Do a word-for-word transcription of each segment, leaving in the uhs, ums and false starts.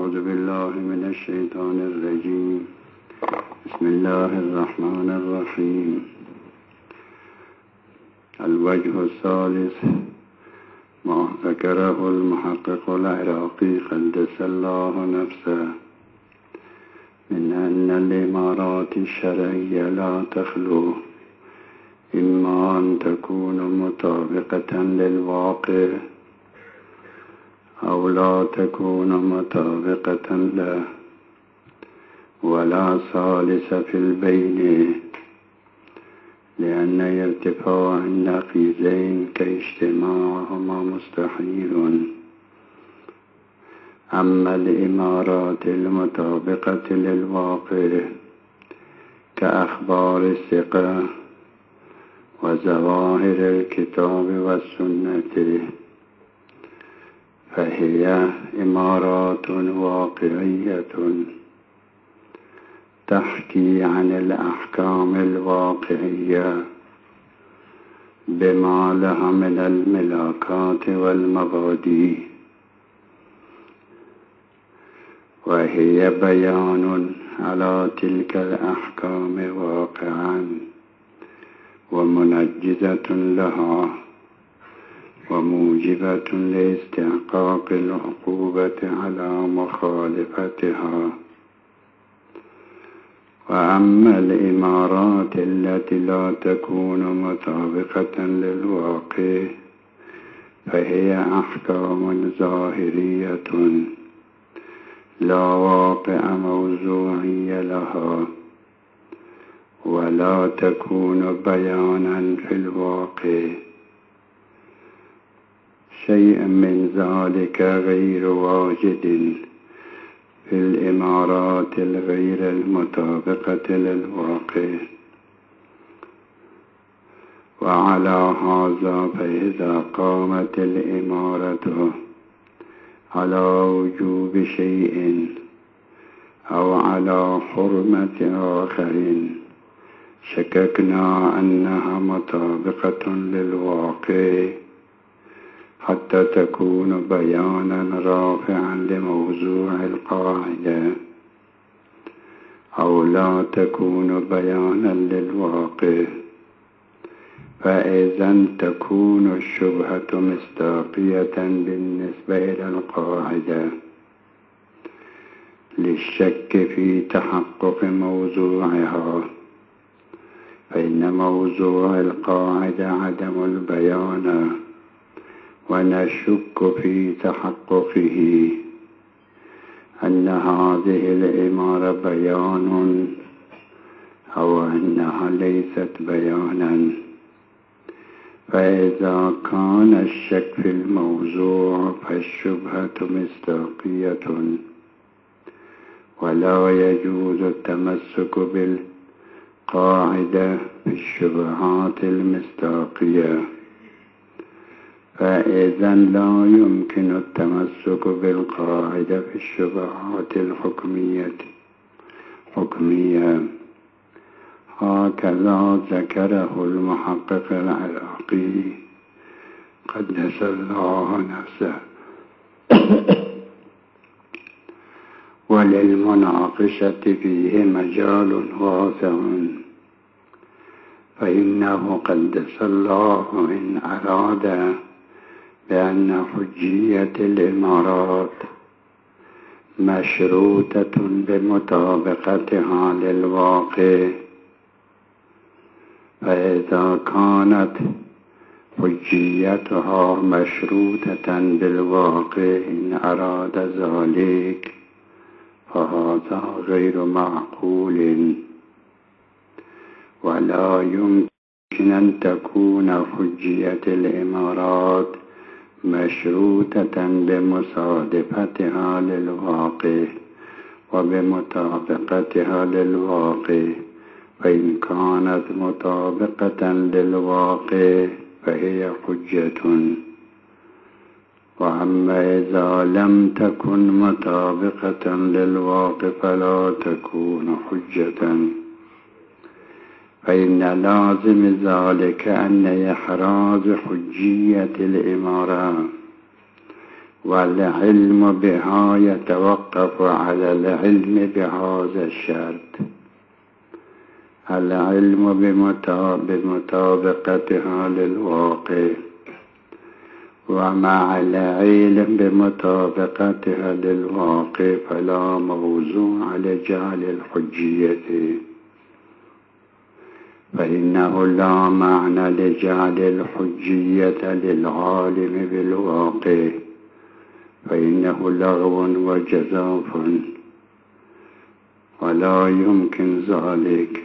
أعوذ بالله من الشيطان الرجيم. بسم الله الرحمن الرحيم. الوجه الثالث ما ذكره المحقق العراقي قدس الله نفسه من أن الإمارات الشرعية لا تخلو إما أن تكون مطابقة للواقع أو لا تكون مطابقة له، ولا ثالث في البين، لأن ارتفاع النقيضين كاجتماعهما مستحيل. أما الإمارات المطابقة للواقع كأخبار الثقة وظواهر الكتاب والسنة فهي إمارات واقعية تحكي عن الأحكام الواقعية بما لها من الملاكات والمبادئ، وهي بيان على تلك الأحكام واقعا ومنجزة لها وموجبة لاستحقاق العقوبة على مخالفتها. وأما الإمارات التي لا تكون مطابقة للواقع فهي أحكام ظاهرية لا واقع موضوعي لها، ولا تكون بيانا في الواقع. شيء من ذلك غير واجد في الإمارات الغير المطابقة للواقع. وعلى هذا فإذا قامت الإمارة على وجوب شيء أو على حرمة آخر شككنا أنها مطابقة للواقع حتى تكون بيانا رافعا لموضوع القاعدة، أو لا تكون بيانا للواقع، فإذا تكون الشبهة مصداقية بالنسبة إلى القاعدة للشك في تحقق موضوعها، فإن موضوع القاعدة عدم البيان ونشك في تحققه، أن هذه الإمارة بيان أو أنها ليست بيانا. فإذا كان الشك في الموضوع فالشبهة مصداقية، ولا يجوز التمسك بالقاعدة في الشبهات المصداقية، فإذا لا يمكن التمسك بالقاعدة في الشبهات الحكمية حكمية. هكذا ذكره المحقق العراقي قدس الله نفسه. وللمناقشة فيه مجال واسع، فإنه قدس الله إن أراد بأن حجية الإمارات مشروطة بمطابقتها للواقع، فإذا كانت حجيتها مشروطة بالواقع إن أراد ذلك فهذا غير معقول، ولا يمكن أن تكون حجية الإمارات مشروطة بمصادفتها للواقع وبمطابقتها للواقع، فإن كانت مطابقة للواقع فهي حجة. وأما إذا لم تكن مطابقة للواقع فلا تكون حجة، فإن لازم ذلك أن إحراز حجية الإمارة والعلم بها يتوقف على العلم بهذا الشرط: العلم بمطابقتها للواقع. ومع العلم بمطابقتها للواقع فلا موضوع لجعل الحجية، فإنه لا معنى لجعل الحجية للعالم بالواقع، فإنه لغو وجزاف ولا يمكن ذلك.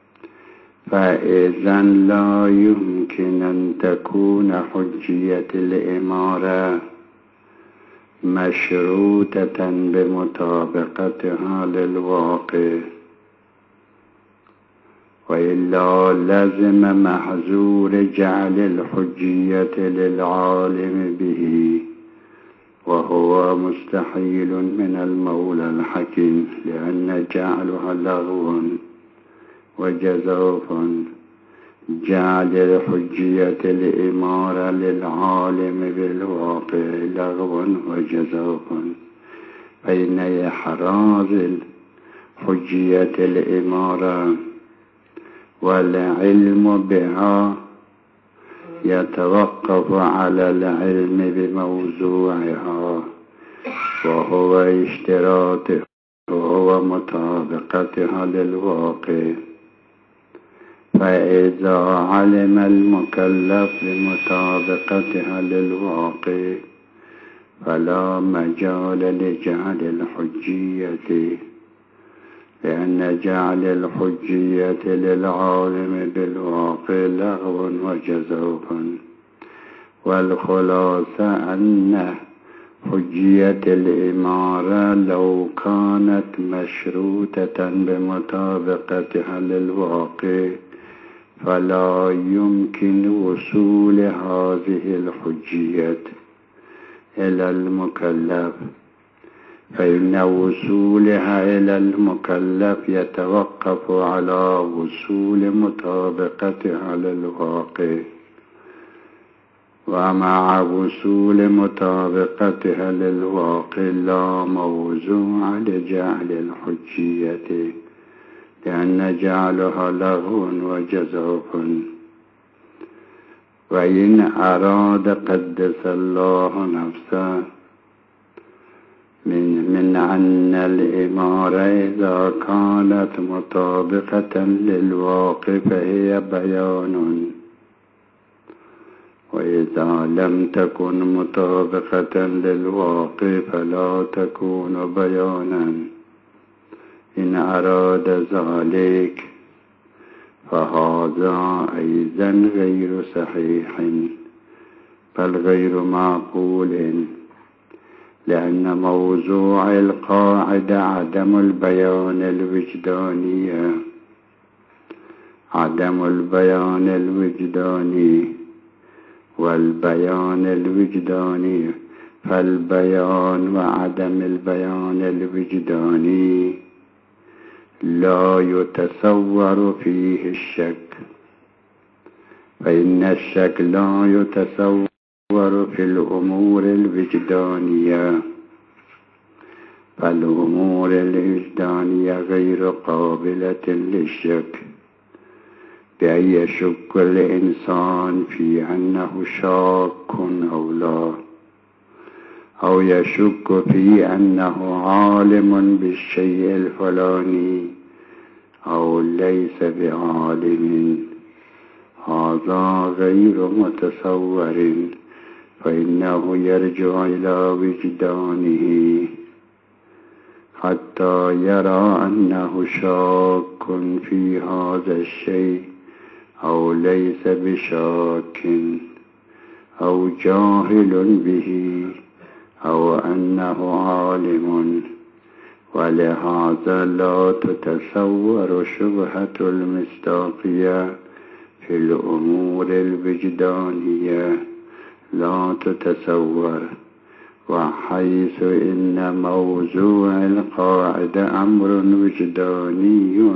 فإذا لا يمكن أن تكون حجية الإمارة مشروطة بمطابقتها للواقع، وإلا لزم محظور جعل الحجية للعالم به، وهو مستحيل من المولى الحكيم، لأن جعلها لغو وجزاف. جعل الحجية الإمارة للعالم بالواقع لغو وجزاف، فإن إحراز الحجية الإمارة والعلم بها يتوقف على العلم بموضوعها، وهو اشتراط وهو مطابقتها للواقع. فإذا علم المكلف بمطابقتها للواقع فلا مجال لجعل الحجية، لأن جعل الحجية للعالم بالواقع لغو وجزاف. والخلاصة أن حجية الإمارة لو كانت مشروطة بمطابقتها للواقع فلا يمكن وصول هذه الحجية إلى المكلف، فإن وصولها إلى المكلف يتوقف على وصول مطابقتها للواقع. ومع وصول مطابقتها للواقع لا موضوع لجعل الحجية، لأن جعلها لغو وجزاف. وإن أراد قدس الله نفسه من, من أن الإمارة إذا كانت مطابقة للواقع فهي بيان، وإذا لم تكن مطابقة للواقع فلا تكون بيانا. إن أراد ذلك فهذا أيضا غير صحيح، بل غير معقول، لأن موضوع القاعدة عدم البيان الوجداني عدم البيان الوجداني والبيان الوجداني فالبيان وعدم البيان الوجداني لا يتصور فيه الشك، فإن الشك لا يتصور في الأمور الوجدانية، فالأمور الوجدانية غير قابلة للشك، بأن يشك الإنسان في أنه شاك أو لا، أو يشك في أنه عالم بالشيء الفلاني أو ليس بعالم. هذا غير متصور، فإنه يرجع إلى وجدانه حتى يرى أنه شاك في هذا الشيء أو ليس بشاك، أو جاهل به، أو أنه عالم. ولهذا لا تتصور شبهة المصداقية في الأمور الوجدانية، لا تتصور. وحيث إن موضوع القاعدة أمر وجداني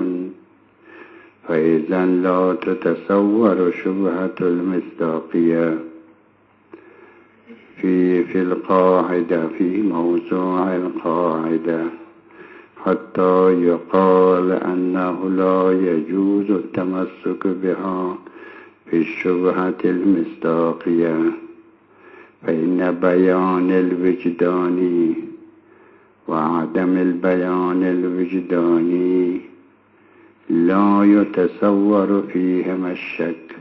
فإذا لا تتصور شبهة المصداقية في في القاعدة في موضوع القاعدة حتى يقال أنه لا يجوز التمسك بها في الشبهة المصداقية، فإن بيان الوجداني وعدم البيان الوجداني لا يتصور فيهما الشك،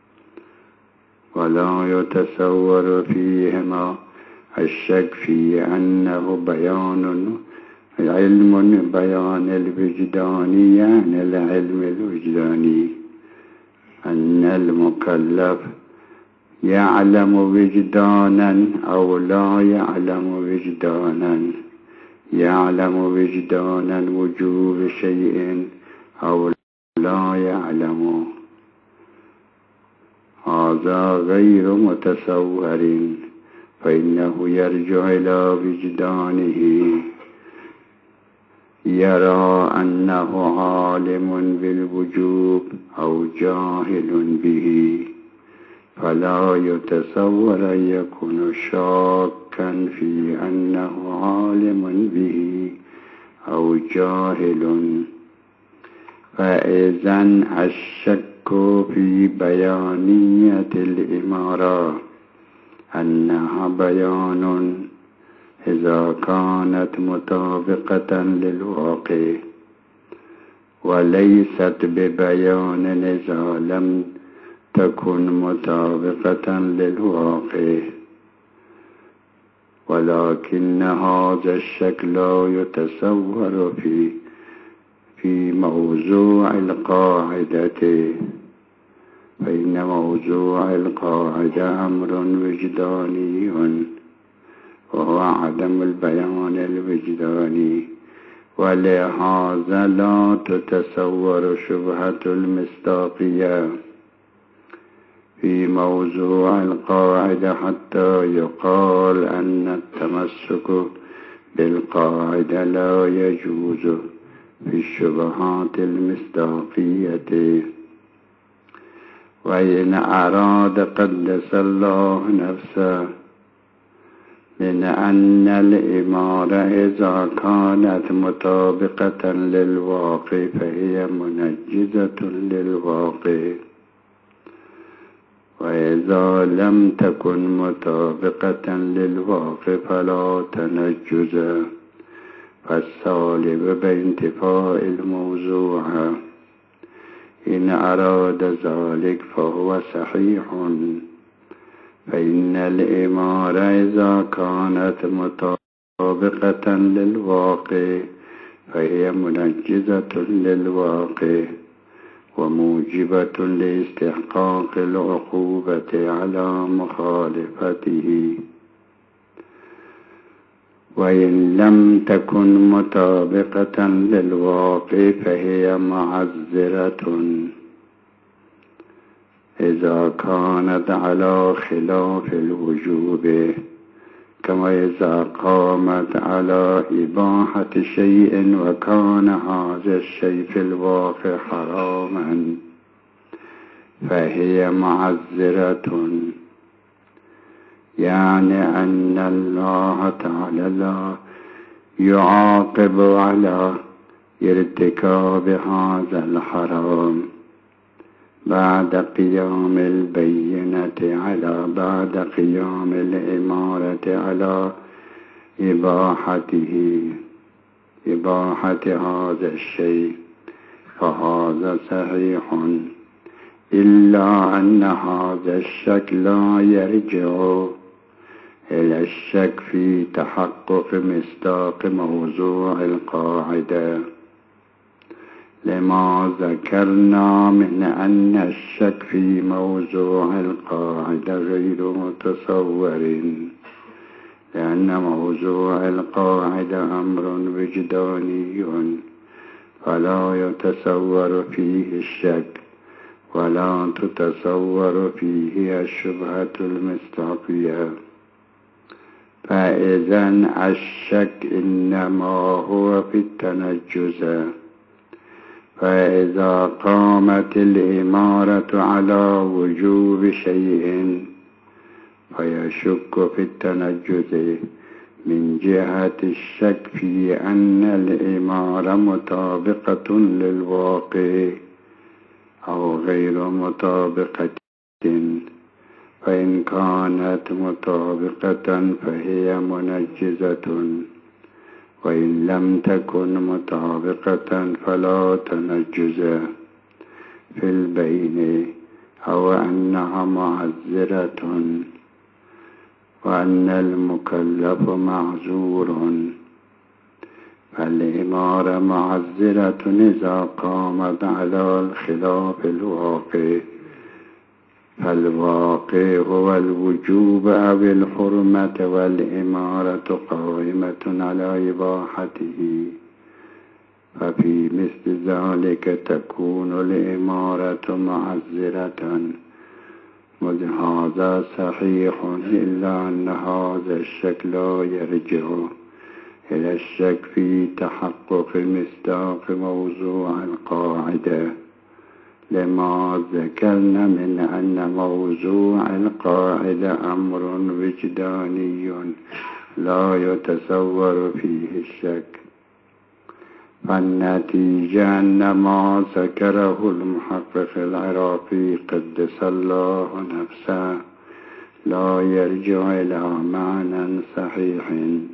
ولا يتصور فيهما الشك في أنه بيان علم بيان الوجداني، يعني العلم الوجداني أن المكلف يعلم وجدانا أو لا يعلم وجدانا، يعلم وجدانا وجوب شيء أو لا يعلم، هذا غير متصور، فإنه يرجع إلى وجدانه، يرى أنه عالم بالوجوب أو جاهل به، فلا يتصور أن يكون شاكا في أنه عالم به أو جاهل. فإذا الشك في بيانية الإمارة أنها بيان إذا كانت مطابقة للواقع، وليست ببيان إذا لم تكن مطابقة للواقع، ولكن هذا الشك لا يتصور في في موضوع القاعدة، فإن موضوع القاعدة أمر وجداني وهو عدم البيان الوجداني، ولهذا لا تتصور شبهة المصداقية في موضوع القاعدة حتى يقال أن التمسك بالقاعدة لا يجوز في الشبهات المصداقية. وإن أراد قدس الله نفسه من أن الإمارة إذا كانت مطابقة للواقع فهي منجزة للواقع، وإذا لم تكن مطابقة للواقع فلا تنجز، فالسالب بانتفاء الموضوع. إن أراد ذلك فهو صحيح، فإن الإمارة إذا كانت مطابقة للواقع فهي منجزة للواقع وموجبة لاستحقاق العقوبة على مخالفته. وإن لم تكن مطابقة للواقع فهي معذرة إذا كانت على خلاف الوجوب، كما إذا قامت على إباحة شيء وكان هذا الشيء في الواقع حراما فهي معذرة، يعني أن الله تعالى لا يعاقب على ارتكاب هذا الحرام بعد قيام البينة على بعد قيام الإمارة على إباحته إباحة هذا الشيء، فهذا صحيح، إلا أن هذا الشك لا يرجع إلى الشك في تحقق مصداق موضوع القاعدة، لما ذكرنا من أن الشك في موضوع القاعدة غير متصور، لأن موضوع القاعدة أمر وجداني فلا يتصور فيه الشك ولا تتصور فيه الشبهة المصداقية. فإذا الشك إنما هو في التنجز، فإذا قامت الإمارة على وجوب شيء فيشك في التنجز من جهة الشك في أن الإمارة مطابقة للواقع أو غير مطابقة، فإن كانت مطابقة فهي منجزة، وإن لم تكن مطابقة فلا تنجز في البين، أو أنها معذرة، وأن المكلف معذور. فالإمارة معذرة إذا قامت على الخلاف الواقع، فالواقع هو الوجوب أو الحرمة، والإمارة قائمة على إباحته، ففي مثل ذلك تكون الإمارة معذرة. وذ هذا صحيح، إلا أن هذا الشك لا يرجع إلى الشك في تحقق مصداق موضوع القاعدة، لما ذكرنا من أن موضوع القاعدة أمر وجداني لا يتصور فيه الشك. فالنتيجة أن ما ذكره المحقق العراقي قدس الله نفسه لا يرجع إلى معنى صحيح.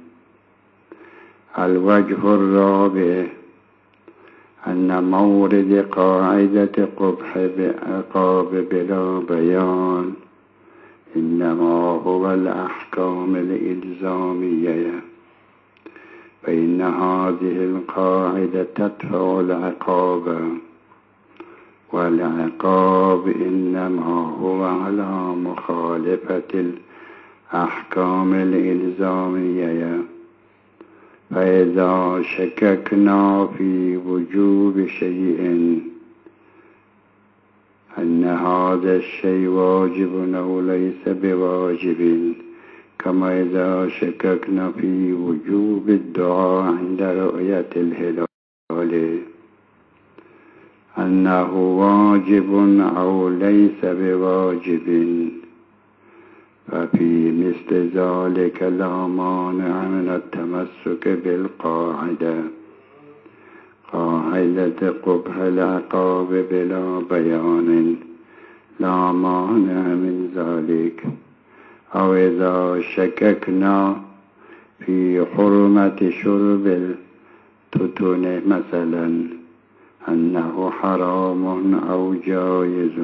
الوجه الرابع أن مورد قاعدة قبح بعقاب بلا بيان إنما هو الأحكام الإلزامية، فإن هذه القاعدة تدفع العقاب، والعقاب إنما هو على مخالفة الأحكام الإلزامية. فإذا شككنا في وجوب شيء أن هذا الشيء واجب أو ليس بواجب، كما إذا شككنا في وجوب الدعاء عند رؤية الهلال أنه واجب أو ليس بواجب، ففي مثل ذلك لا مانع من التمسك بالقاعدة، قاعدة قبح العقاب بلا بيان، لا مانع من ذلك. أو إذا شككنا في حرمة شرب التتن مثلا أنه حرام أو جائز،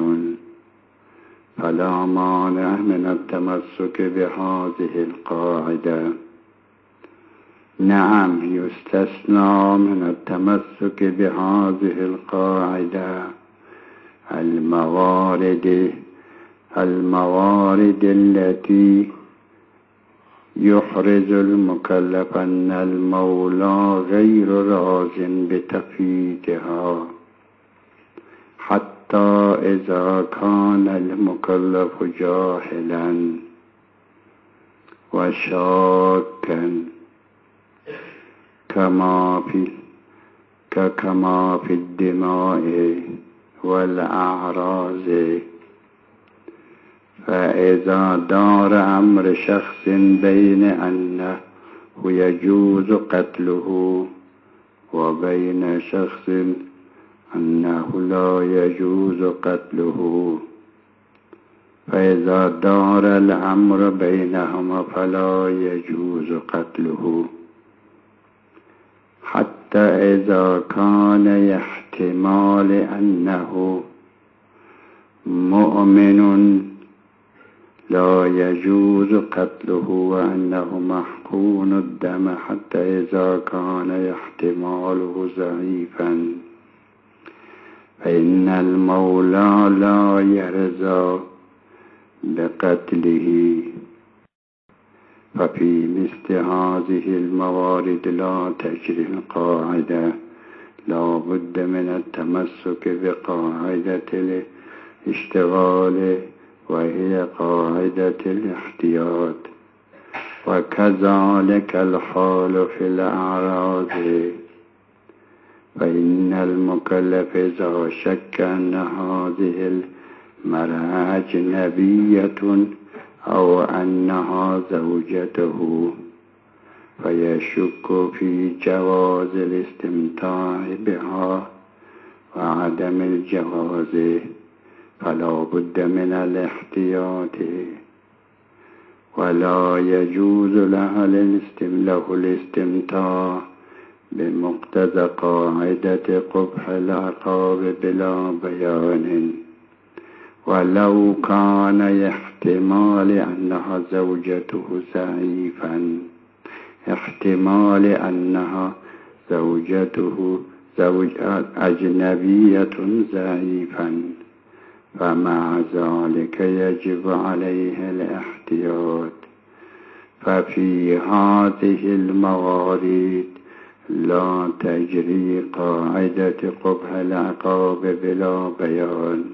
فلا مانع من التمسك بهذه القاعدة. نعم، يستثنى من التمسك بهذه القاعدة الموارد الموارد التي يحرز المكلف أن المولى غير راضٍ بتفييدها، حتى إذا كان المكلف جاهلا وشاكا، كما في كما في الدماء والأعراض. فإذا دار أمر شخص بين أنه يجوز قتله وبين شخص أنه لا يجوز قتله، فإذا دار الأمر بينهما فلا يجوز قتله، حتى إذا كان احتمال أنه مؤمن لا يجوز قتله وأنه محقون الدم، حتى إذا كان احتماله ضعيفا، فإن المولى لا يرضى بقتله. ففي مثل هذه الموارد لا تجري القاعدة، لا بد من التمسك بقاعدة الاشتغال، وهي قاعدة الاحتياط. وكذلك الحال في الأعراض، فإن المكلف إذا شك أن هذه المرأة أجنبية أو أنها زوجته، فيشك في جواز الاستمتاع بها وعدم الجواز، فلا بد من الاحتياط، ولا يجوز له الاستمتاع بمقتضى قاعدة قبح العقاب بلا بيان، ولو كان احتمال أنها زوجته ضعيفا، احتمال أنها زوجته زوج أجنبية ضعيفا، فمع ذلك يجب عليه الاحتياط. ففي هذه الموارد لا تجري قاعدة قبح العقاب بلا بيان،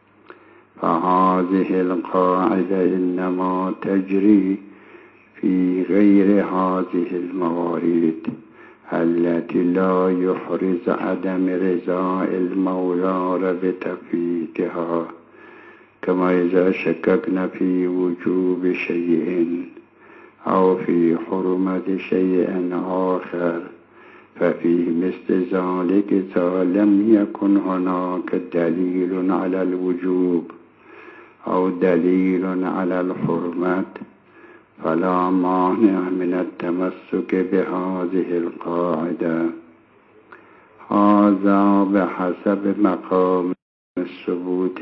فهذه القاعدة إنما تجري في غير هذه الموارد التي لا يحرز عدم رضاء المولى بتفويتها، كما إذا شككنا في وجوب شيء أو في حرمة شيء آخر، ففي مثل ذلك إذا لم يكن هناك دليل على الوجوب أو دليل على الحرمة، فلا مانع من التمسك بهذه القاعدة. هذا بحسب مقام الثبوت.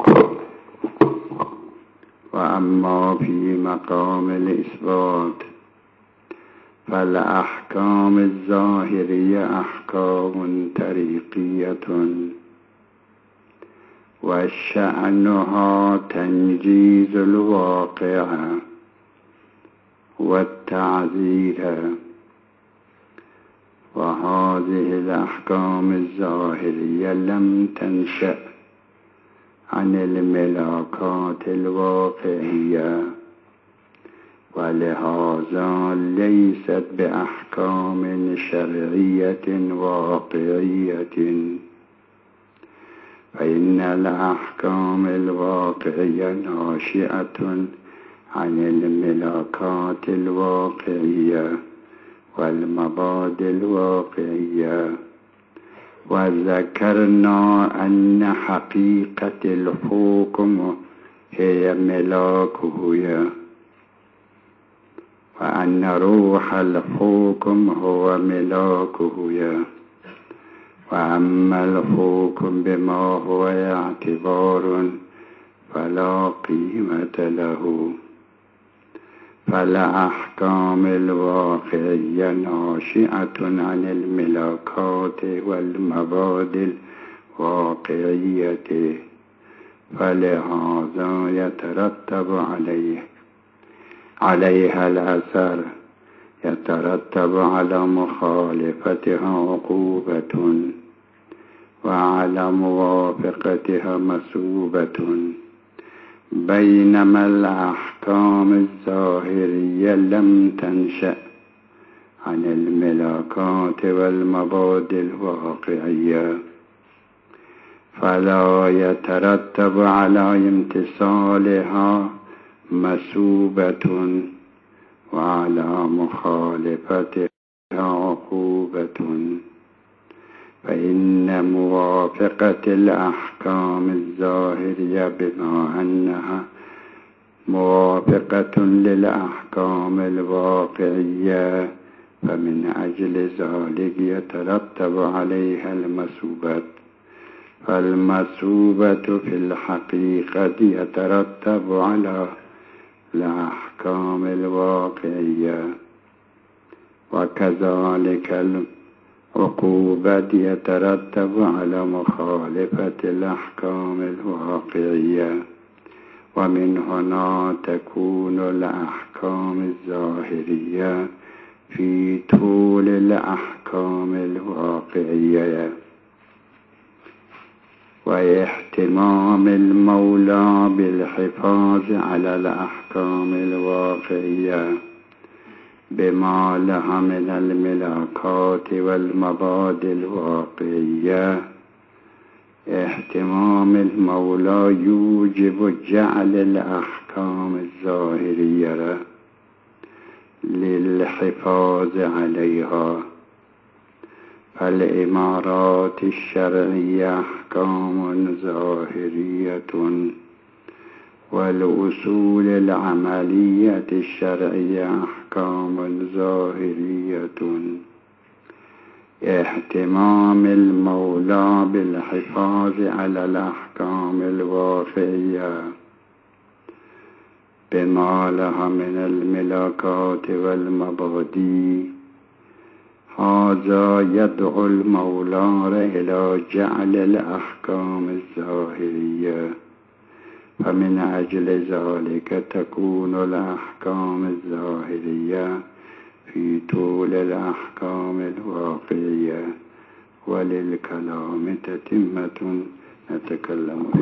وأما في مقام الإثبات فالأحكام الظاهرية أحكام طريقية، وشأنها تنجيز الواقع والتعذير، وهذه الأحكام الظاهرية لم تنشأ عن الملاكات الواقعية، ولهذا ليست بأحكام شرعية واقعية، فإن الأحكام الواقعية ناشئة عن الملاكات الواقعية والمبادئ الواقعية. وذكرنا أن حقيقة الحكم هي ملاكه، وأن روح الحكم هو ملاكه، وأما الحكم بما هو اعتبار فلا قيمة له. فالأحكام الواقعية ناشئة عن الملاكات والمبادئ الواقعية، فلهذا يترتب عليه عليها الأثر، يترتب على مخالفتها عقوبة، وعلى موافقتها مثوبة، بينما الأحكام الظاهرية لم تنشأ عن الملاكات والمبادئ الواقعية، فلا يترتب على امتثالها مثوبة، وعلى مخالفتها عقوبة. فإن موافقة الأحكام الظاهرية بما أنها موافقة للأحكام الواقعية، فمن أجل ذلك يترتب عليها المثوبة، فالمثوبة في الحقيقة يترتب على الأحكام الواقعية، وكذلك العقوبة يترتب على مخالفة الأحكام الواقعية. ومن هنا تكون الأحكام الظاهرية في طول الأحكام الواقعية، واهتمام المولى بالحفاظ على الأحكام الواقعية بما لها من الملاكات والمبادئ الواقعية، اهتمام المولى يوجب جعل الأحكام الظاهرية للحفاظ عليها، فالإمارات الشرعية أحكام ظاهرية، والأصول العملية الشرعية أحكام ظاهرية. اهتمام المولى بالحفاظ على الأحكام الواقعية بما لها من الملاكات والمبادئ، هذا يدعو المولى إلى جعل الأحكام الظاهرية، فمن أجل ذلك تكون الأحكام الظاهرية في طول الأحكام الواقعية. وللكلام تتمة، نتكلم